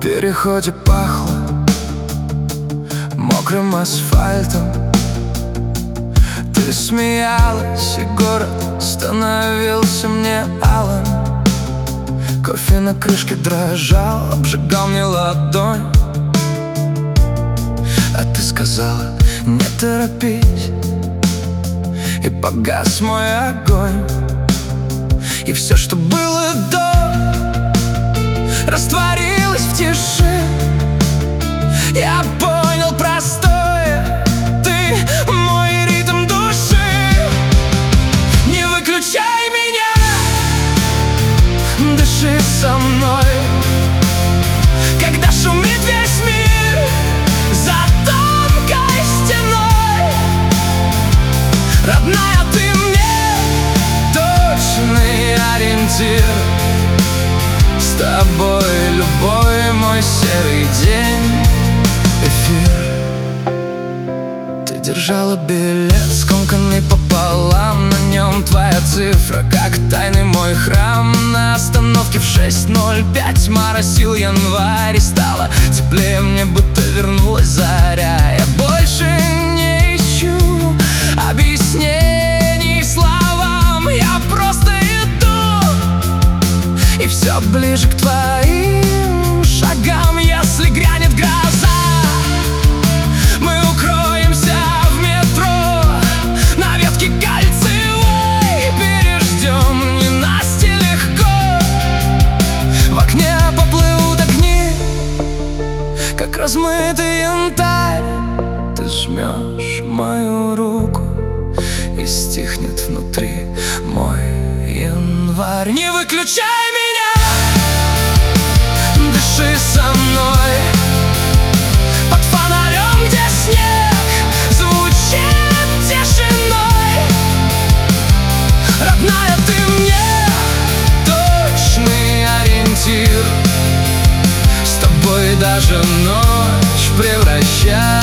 переходе пахло мокрым асфальтом. Ты смеялась, и город становился мне алым. Кофе на крышке дрожал, обжигал мне ладонь. А ты сказала: не торопись. И погас мой огонь. И все, что было до, растворилось в тиши. Я понял простое: ты мой ритм души. Не выключай меня, дыши со мной, когда шумит весь мир за тонкой стеной. Родная, ты мне точный ориентир. С тобой любой мой серый день эфир. Ты держала билет, скомканный пополам. На нем твоя цифра, как тайный мой храм. На остановке в 6:05 моросил январь. И стало теплее мне, будто вернулась заря. Я больше не ищу объяснений словам. Я просто иду, и все ближе к твоим шагам. Если грянет гроза, мы укроемся в метро на ветке кольцевой. Переждем ненастье легко. В окне поплывут огни, как размытый янтарь. Ты жмешь мою руку, и стихнет внутри мой январь. Не выключай меня, дыши со мной, под фонарем, где снег звучит тишиной. Родная, ты мне точный ориентир. С тобой даже ночь превращается